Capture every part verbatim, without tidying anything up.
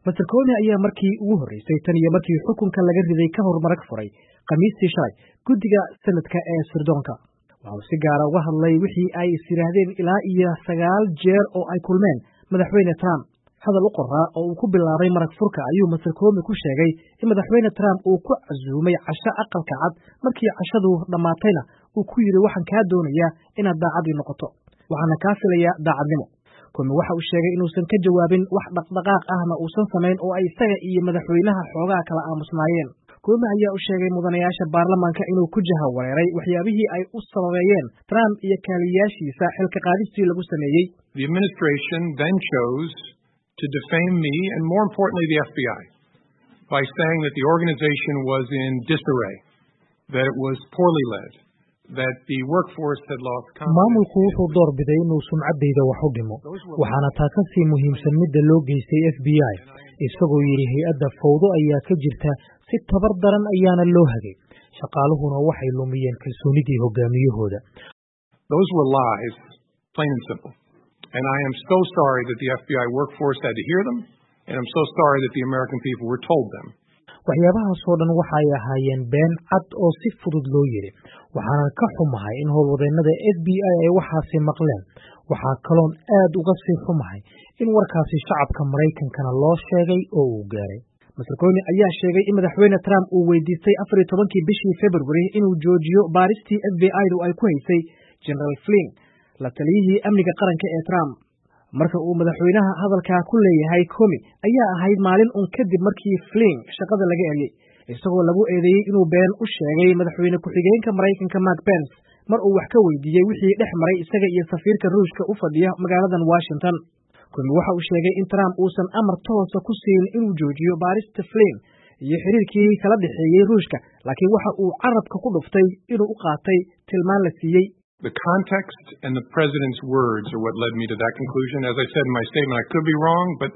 Mister Comey ayaa markii ugu horeysay tan iyo markii xukunka laga riday ka hor marag furay Khamiistii shalay guddiga sanadka ee sirdoonka. Waxa uu si gaar ah uga hadlay wixii ay is yiraahdeen ilaa iyo sagaal jeer oo ay kulmeen madaxweyne Trump. Hadal u qoraa oo uu ku bilaabay marag furka ayuu Mister Comey ku sheegay in madaxweyne Trump uu ku casuumay casho aqalka cad markii cashadu dhamaatayna uu ku yiri waxaan ka doonayaa inaad daacad noqoto. Waxaana ka filayaa daacadnimo. Comey waxa uu sheegay inuusan ka jawaabin wax dhaqdhaqaaq ahna uusan sameyn oo ay isaga iyo madaxweynaha xoogaa kala aamusnaayeen. Comey ayaa u sheegay mudanayaasha baarlamaanka inuu ku jaha wareeray waxyaabihii ay u sababeeyeen Trump iyo kaaliyaashiisa xilka qaadistii lagu sameeyay. The administration then chose to defame me and more importantly the F B I by saying that the organization was in disarray, that it was poorly led, that the workforce had lost confidence. Maamulku wuxuu doorbiday inuu sumcaddayda wax u dhimo waxaana taa ka sii muhiimsan midda loo geystay F B I isagoo yiri hay'adda fawdo ayaa ka jirta si tabar daran ayaana loo hagay shaqaaluhuna waxay lumiyeen kalsoonidii hogaamiyahooda. Those were lies, plain and simple. And I am so sorry that the F B I workforce had to hear them, and I'm so sorry that the American people were told them. waxyaabahaas oo dhan waxay ahaayeen been cad oo si fudud loo yiri waxaana ka xumahay in howlwadeennada F B I ay waxaasi maqleen waxaa kaloon aad uga sii xumahay in warkaasi shacabka Mareykankana loo sheegay oo uu gaaray. Mister Comey ayaa sheegay in madaxweyne Trump uu weydiistay afar iyo tobankii bishii February inuu joojiyo baaristii F B I-du ay ku haysay General Flynn, la taliyihii amniga qaranka ee Trump. Marka uu madaxweynaha hadalka ku leeyahay Comey ayaa ahayd maalin un kadib markii Flynn shaqada laga eriyay isagoo lagu eedeeyay inuu been u sheegay madaxweyne ku-xigeenka Mareykanka Mike Pence mar uu wax ka weydiiyay wixii dhex maray isaga iyo safiirka Ruushka u fadhiya magaaladan Washington. Comey waxa uu sheegay in Trump uusan amar toos ah ku siin inuu joojiyo baarista Flynn iyo xiriirkii kala dhaxeeyay Ruushka laakiin waxa uu carabka ku dhuftay inuu u qaatay tilmaan la siiyay. The context and the president's words are what led me to that conclusion. As I said in my statement, I could be wrong, but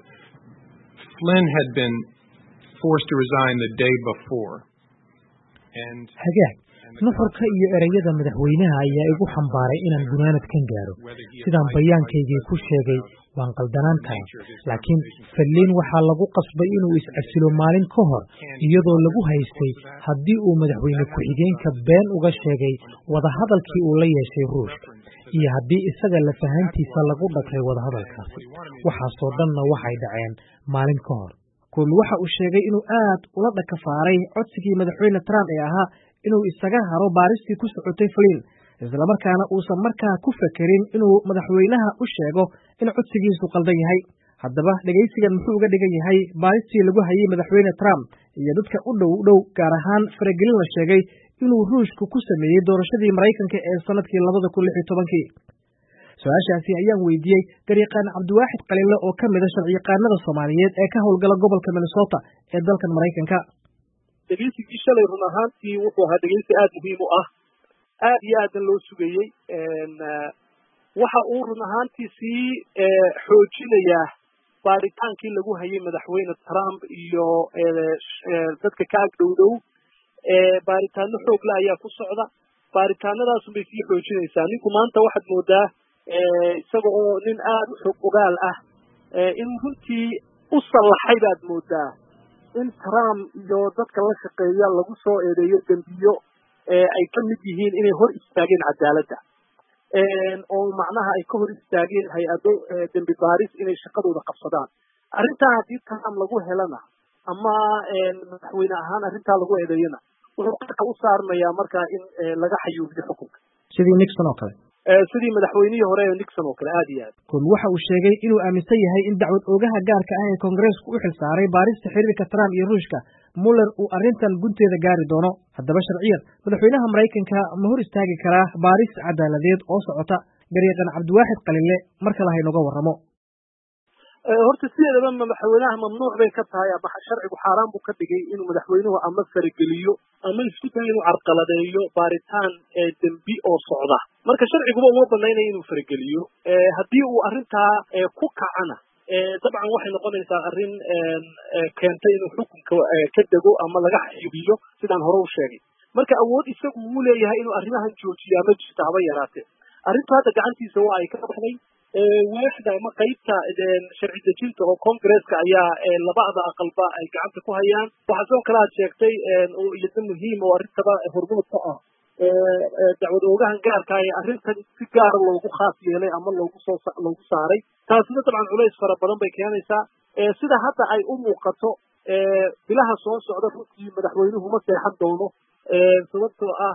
Flynn had been forced to resign the day before. And hagaag nuxurka iyo erayada madaxweynaha ayaa igu xambaaray inaan gunaanadkan gaaro sidaan bayaankaygii ku sheegay waan qaldanaan karaa laakiin Flynn waxaa lagu qasbay inuu is-casilo maalin ka hor iyadoo lagu haystay haddii uu madaxweyne ku-xigeenka been uga sheegay wadahadalkii uu la yeeshay Ruushka iyo haddii isaga la fahantiisa lagu dhaqay wadahadalkaasi waxaasoo dhanna waxay dhaceen maalin ka hor. Comey waxa uu sheegay inuu aad ula dhakafaaray codsigii madaxweyne Trump ee ahaa inuu isaga haro baaristii ku socotay Flynn isla markaana uusan markaa ku fekerin inuu madaxweynaha u sheego in codsigiisu qaldan yahay. Haddaba dhageysigan muxuu uga dhigan yahay baaristii lagu hayay madaxweyne Trump iyo dadka u dhow dhow gaar ahaan faragelin la sheegay inuu Ruushku ku sameeyay doorashadii Mareykanka ee sanadkii labada kun lix iyo tobankii. Su'aashaasi ayaan weydiiyey garyaqaan Cabdiwaaxid Qalile oo ka mid ah sharciyaqaanada Soomaaliyeed ee ka howlgala gobolka Minnesota ee dalkan Mareykanka. dhegeysigii shalay run ahaantii wuxuu ahaa dhegeysi aad muhiim u ah aad iyo aadan loo sugayey waxa uu run ahaantii sii xoojinayaa baaritaankii lagu hayay madaxweyne Trump iyo dadka ka ag dhow dhow baaritaano xoog leh ayaa ku socda baaritaanadaas bay sii xoojinaysaa ninku maanta waxaad moodaa isaga oo nin aad u xog ogaal ah in runtii u sallaxay baad moodaa in Trump iyo dadka la shaqeeya lagu soo eedeeyo dambiyo ay ka mid yihiin inay hor istaageen cadaaladda oo macnaha ay ka hor istaageen hay-ado dambi baaris inay shaqadooda qabsadaan arrintaa haddii Trump lagu helana ama madaxweyne ahaan arrintaa lagu eedeeyana wuxuu qarka u saarmayaa markaa in laga xayuubiyo xukunka sidii Nixon oo kale sidii madaxweynihii hore ee Nixon oo kale aad iyo aad. Comey waxa uu sheegay inuu aaminsan yahay in dacwad oogaha gaarka ah ee Koongareesku u xilsaaray baarista xiriirka Trump iyo Ruushka Mueller uu arrintan gunteeda gaari doono. Haddaba sharciyan madaxweynaha Mareykanka ma hor istaagi karaa baaris cadaaladeed oo socota? Garyaqaan Cabdiwaaxid Qalile marka la haynoga warramo. horta sideedaba madaxweynaha mamnuuc bay ka tahay ama sharcigu xaaraan buu ka dhigay inuu madaxweynuhu ama fargeliyo ama isku dayo inuu carqaladeeyo baaritaan dembi oo socda marka sharciguba uma banaynayo inuu fargeliyo haddii uu arrintaa ku kacana dabcan waxay noqonaysaa arrin keentay inuu xukunka ka dego ama laga xayuubiyo sidaan hore u sheegay marka awood isagu uu leeyahay inuu arrimahan joojiyo ama jirta haba yaraatee arrintu hadda gacantiisa waa ay ka baxday waaxda ama qaybta sharci dejinta oo Congress-ka ayaa labada aqalba ay gacanta ku hayaan. Waxa soo kala sheegtay oo iyada muhiim oo arintaba hormuud ka ah dacwad oogahan gaarka ah arrintan si gaar ah loogu khaas yeelay ama loogu soo loogu saaray. taasina dabcan culays fara badan bay keenaysaa sida hadda ay u muuqato bilaha soo socda runtii madaxweynuhu ma seexan doono sababtoo ah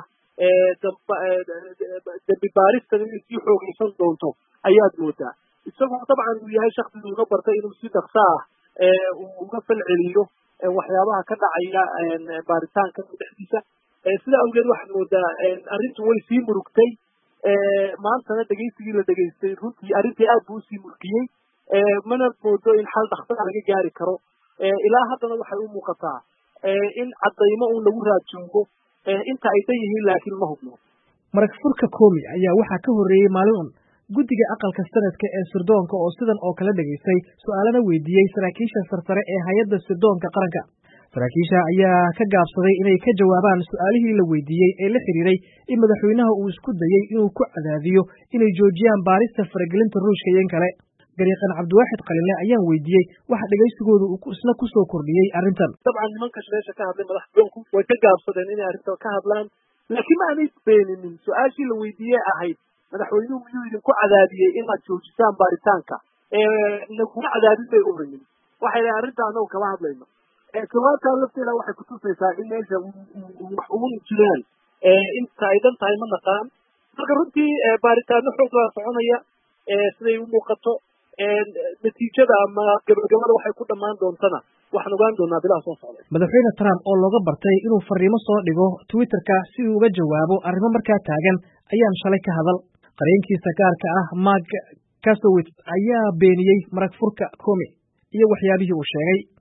dambi baarista inay sii xoogaysan doonto ayaad moodaa. isagoo dabcan uu yahay shakhsiga uga bartay inuu si dhaqso ah uu uga falceliyo waxyaabaha ka dhacaya baaritaanka dhexdiisa. sida awgeed waxaad moodaa arrintu way sii murugtay maantana dhegaysigii la dhegaystay runtii arrintii aad buu usii murgiyey mana moodo in xal dhakhtar laga gaari karo. ilaa haddana waxay u muuqataa in caddaymo uun lagu raadjoogo inta ay dan yihiin laakiin ma hubno. marag furka Comey ayaa waxaa ka horreeyey maalin un guddiga aqalka sanadka ee sirdoonka oo sidan oo kale dhageystay su'aalana weydiiyey saraakiisha sarsare ee hay'adda sirdoonka qaranka. saraakiisha ayaa ka gaabsaday inay ka jawaabaan su'aalihii la weydiiyey ee la xiriiray in madaxweynaha uu isku dayey inuu ku cadaadiyo inay joojiyaan baarista faragelinta ruushka iyo in kale. gariiqan cabdiwaaxid qalinle ayaan weydiiyey waxa dhegaysigoodu uu isna ku soo kordhiyey arrintan. dabcan nimanka meesha ka hadlay madaxdoonku way ka gaabsadeen inay arrintan ka hadlaan laakiin ma aanay beeninin su-aashii la weydiiyey ahayd madaxweynuhu miyuu idinku cadaadiyey inaad joojisaan baaritaanka naguma cadaadin bay orayin. waxay dhahay arrinta anagu kama hadlayno. jawaabtaa lafteeda waxay kutusaysaa in meesha wax ugu jiraan inta ay dhan tahay ma naqaan. marka runtii baaritaano xoog baa soconaya siday u muuqato natiijada ama gabagabada waxay ku dhammaan doontana waxaan ogaan doonaa bilaha soo socda. madaxweyne Trump oo looga bartay inuu fariimo soo dhigo Twitter-ka si uu uga jawaabo arrimo markaa taagan ayaan shalay ka hadal. qareenkiisa gaarka ah Mark Kasowitz ayaa beeniyey marag furka Comey iyo waxyaabihii uu sheegay.